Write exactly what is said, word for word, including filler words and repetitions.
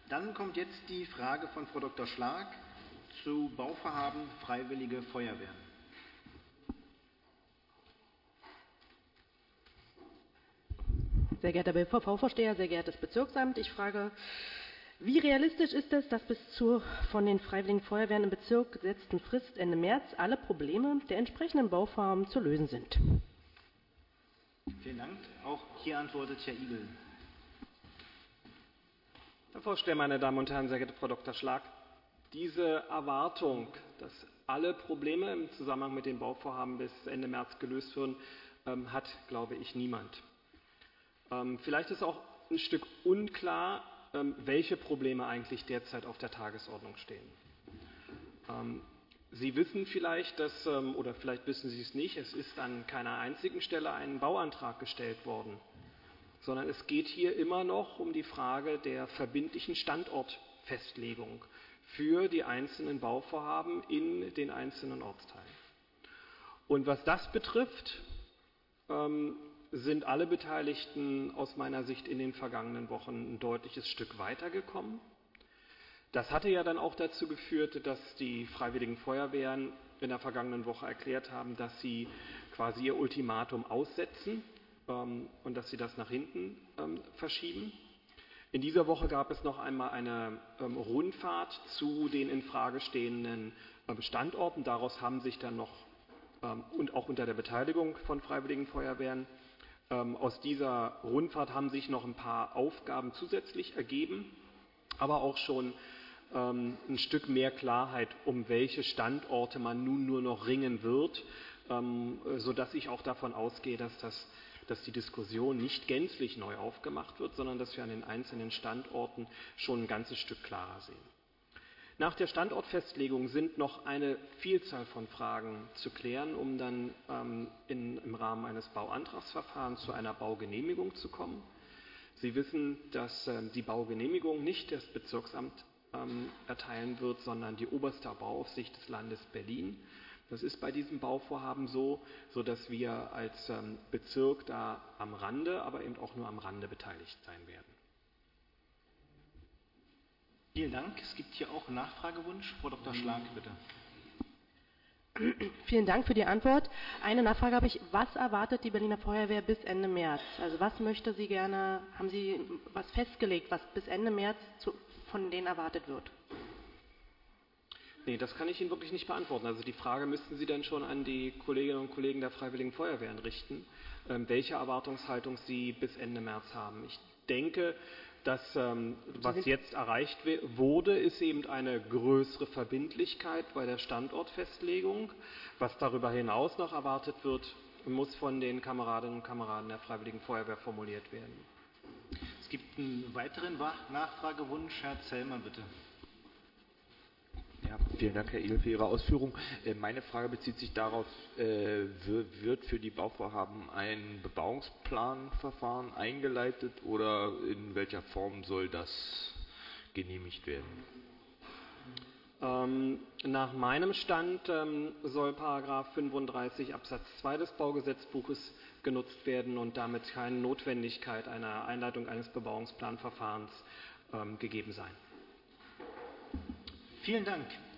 Dann kommt jetzt die Frage von Frau Doktor Schlag zu Bauvorhaben Freiwillige Feuerwehren. Sehr geehrter B V V-Vorsteher, sehr geehrtes Bezirksamt, ich frage, wie realistisch ist es, dass bis zur von den Freiwilligen Feuerwehren im Bezirk gesetzten Frist Ende März alle Probleme der entsprechenden Bauvorhaben zu lösen sind? Vielen Dank. Auch hier antwortet Herr Igel. Herr Vorsteher, meine Damen und Herren, sehr geehrte Frau Doktor Schlag, diese Erwartung, dass alle Probleme im Zusammenhang mit den Bauvorhaben bis Ende März gelöst werden, ähm, hat, glaube ich, niemand. Ähm, vielleicht ist auch ein Stück unklar, ähm, welche Probleme eigentlich derzeit auf der Tagesordnung stehen. Ähm, Sie wissen vielleicht, dass, ähm, oder vielleicht wissen Sie es nicht, es ist an keiner einzigen Stelle ein Bauantrag gestellt worden, sondern es geht hier immer noch um die Frage der verbindlichen Standortfestlegung für die einzelnen Bauvorhaben in den einzelnen Ortsteilen. Und was das betrifft, ähm, sind alle Beteiligten aus meiner Sicht in den vergangenen Wochen ein deutliches Stück weitergekommen. Das hatte ja dann auch dazu geführt, dass die Freiwilligen Feuerwehren in der vergangenen Woche erklärt haben, dass sie quasi ihr Ultimatum aussetzen ähm, und dass sie das nach hinten ähm, verschieben. In dieser Woche gab es noch einmal eine ähm, Rundfahrt zu den in Frage stehenden ähm, Standorten. Daraus haben sich dann noch, ähm, und auch unter der Beteiligung von Freiwilligen Feuerwehren, ähm, aus dieser Rundfahrt haben sich noch ein paar Aufgaben zusätzlich ergeben, aber auch schon ähm, ein Stück mehr Klarheit, um welche Standorte man nun nur noch ringen wird, ähm, sodass ich auch davon ausgehe, dass das dass die Diskussion nicht gänzlich neu aufgemacht wird, sondern dass wir an den einzelnen Standorten schon ein ganzes Stück klarer sehen. Nach der Standortfestlegung sind noch eine Vielzahl von Fragen zu klären, um dann ähm, in, im Rahmen eines Bauantragsverfahrens zu einer Baugenehmigung zu kommen. Sie wissen, dass äh, die Baugenehmigung nicht das Bezirksamt ähm, erteilen wird, sondern die oberste Bauaufsicht des Landes Berlin. Das ist bei diesem Bauvorhaben so, sodass wir als ähm, Bezirk da am Rande, aber eben auch nur am Rande beteiligt sein werden. Vielen Dank. Es gibt hier auch einen Nachfragewunsch. Frau Doktor Schlag, bitte. Vielen Dank für die Antwort. Eine Nachfrage habe ich. Was erwartet die Berliner Feuerwehr bis Ende März? Also was möchte sie gerne, haben Sie was festgelegt, was bis Ende März zu, von denen erwartet wird? Nee, das kann ich Ihnen wirklich nicht beantworten. Also die Frage müssten Sie dann schon an die Kolleginnen und Kollegen der Freiwilligen Feuerwehren richten, ähm, welche Erwartungshaltung Sie bis Ende März haben. Ich denke, dass ähm, was jetzt erreicht wurde, ist eben eine größere Verbindlichkeit bei der Standortfestlegung. Was darüber hinaus noch erwartet wird, muss von den Kameradinnen und Kameraden der Freiwilligen Feuerwehr formuliert werden. Es gibt einen weiteren Nachfragewunsch. Herr Zellmann, bitte. Ja, vielen Dank, Herr Igel, für Ihre Ausführung. Meine Frage bezieht sich darauf, wird für die Bauvorhaben ein Bebauungsplanverfahren eingeleitet oder in welcher Form soll das genehmigt werden? Ähm, nach meinem Stand ähm, soll Paragraph fünfunddreißig Absatz zwei des Baugesetzbuches genutzt werden und damit keine Notwendigkeit einer Einleitung eines Bebauungsplanverfahrens ähm, gegeben sein. Vielen Dank.